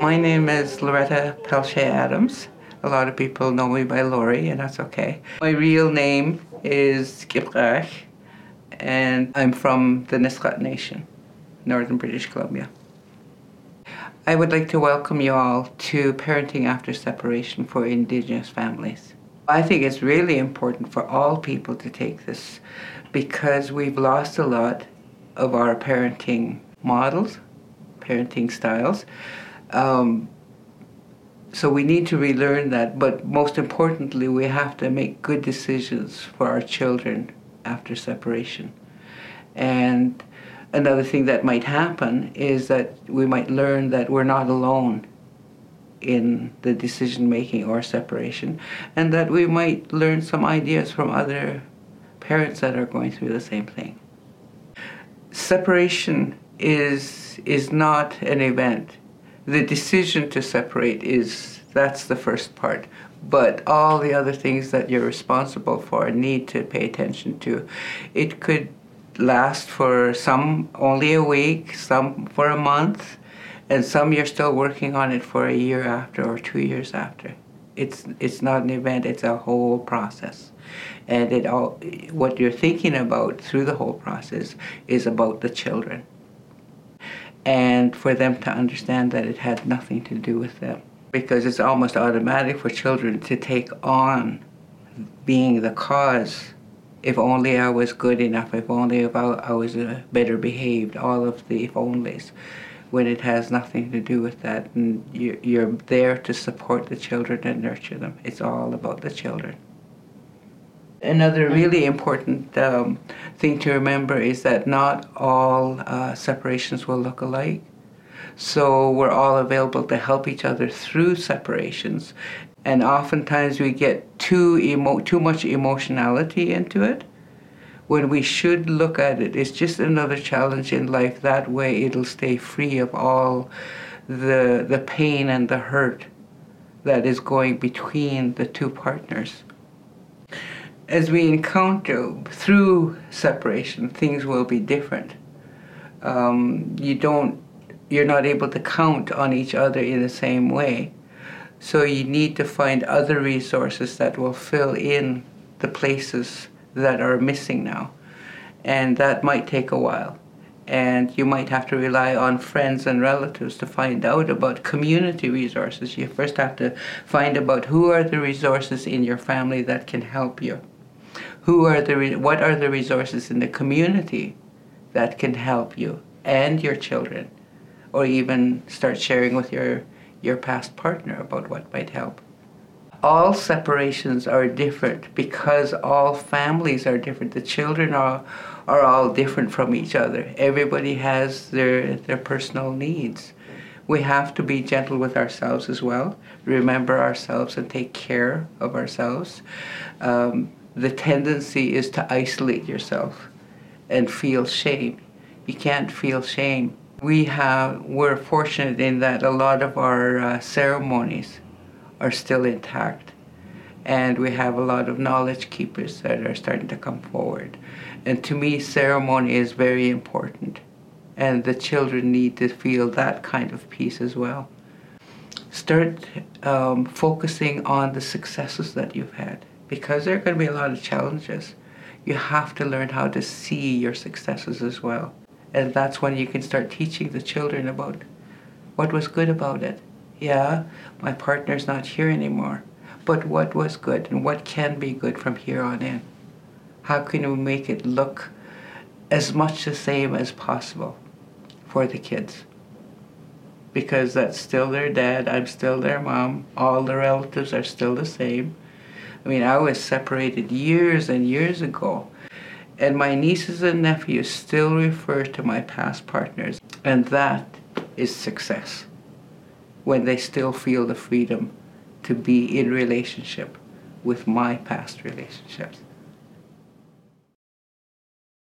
My name is Loretta Pelche Adams. A lot of people know me by Laurie, and that's okay. My real name is Kiprach, and I'm from the Nisga'a Nation, Northern British Columbia. I would like to welcome you all to Parenting After Separation for Indigenous Families. I think it's really important for all people to take this because we've lost a lot of our parenting models, parenting styles. So we need to relearn that, but most importantly, we have to make good decisions for our children after separation. And another thing that might happen is that we might learn that we're not alone in the decision-making or separation, and that we might learn some ideas from other parents that are going through the same thing. Separation is not an event. The decision to separate that's the first part. But all the other things that you're responsible for need to pay attention to. It could last for some only a week, some for a month, and some you're still working on it for a year after or 2 years after. It's not an event, it's a whole process. And what you're thinking about through the whole process is about the children. And for them to understand that it had nothing to do with them. Because it's almost automatic for children to take on being the cause. If only I was good enough, if only I was better behaved, all of the if onlys, when it has nothing to do with that. And you're there to support the children and nurture them. It's all about the children. Another really important thing to remember is that not all separations will look alike. So we're all available to help each other through separations. And oftentimes we get too much emotionality into it when we should look at it. It's just another challenge in life. That way it'll stay free of all the pain and the hurt that is going between the two partners. As we encounter through separation, things will be different. You're not able to count on each other in the same way. So you need to find other resources that will fill in the places that are missing now. And that might take a while. And you might have to rely on friends and relatives to find out about community resources. You first have to find about who are the resources in your family that can help you. What are the resources in the community that can help you and your children? Or even start sharing with your past partner about what might help. All separations are different because all families are different. The children are all different from each other. Everybody has their personal needs. We have to be gentle with ourselves as well, remember ourselves and take care of ourselves. The tendency is to isolate yourself and feel shame. You can't feel shame. We're fortunate in that a lot of our ceremonies are still intact, and we have a lot of knowledge keepers that are starting to come forward. And to me, ceremony is very important, and the children need to feel that kind of peace as well. Start focusing on the successes that you've had, because there are going to be a lot of challenges. You have to learn how to see your successes as well. And that's when you can start teaching the children about what was good about it. Yeah, my partner's not here anymore, but what was good and what can be good from here on in? How can we make it look as much the same as possible for the kids? Because that's still their dad, I'm still their mom, all the relatives are still the same. I mean, I was separated years and years ago. And my nieces and nephews still refer to my past partners. And that is success, when they still feel the freedom to be in relationship with my past relationships.